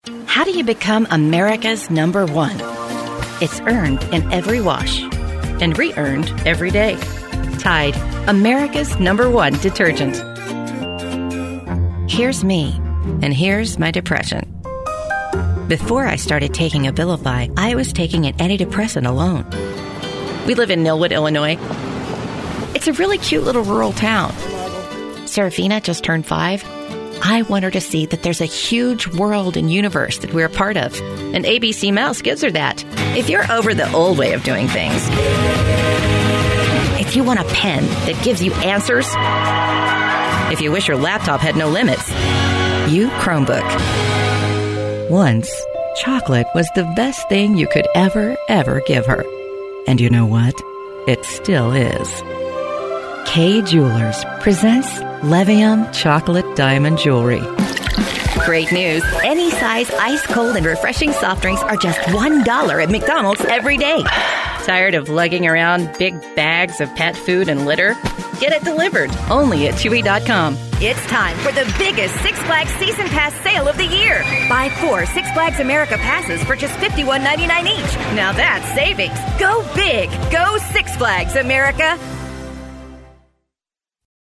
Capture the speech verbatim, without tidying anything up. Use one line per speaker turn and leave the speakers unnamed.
How do you become America's number one? It's earned in every wash and re-earned every day. Tide, America's number one detergent. Here's me, and here's my depression. Before I started taking Abilify, I was taking an antidepressant alone. We live in Millwood, Illinois. It's a really cute little rural town. Serafina just turned five. I want her to see that there's a huge world and universe that we're a part of. And A B C Mouse gives her that. If you're over the old way of doing things, if you want a pen that gives you answers, if you wish your laptop had no limits, you Chromebook. Once, chocolate was the best thing you could ever, ever give her. And you know what? It still is. Kay Jewelers presents Levium Chocolate Diamond Jewelry. Great news. Any size ice cold and refreshing soft drinks are just one dollar at McDonald's every day. Tired of lugging around big bags of pet food and litter? Get it delivered only at Chewy dot com.
It's time for the biggest Six Flags Season Pass sale of the year. Buy four Six Flags America passes for just fifty-one ninety-nine each. Now that's savings. Go big. Go Six Flags America.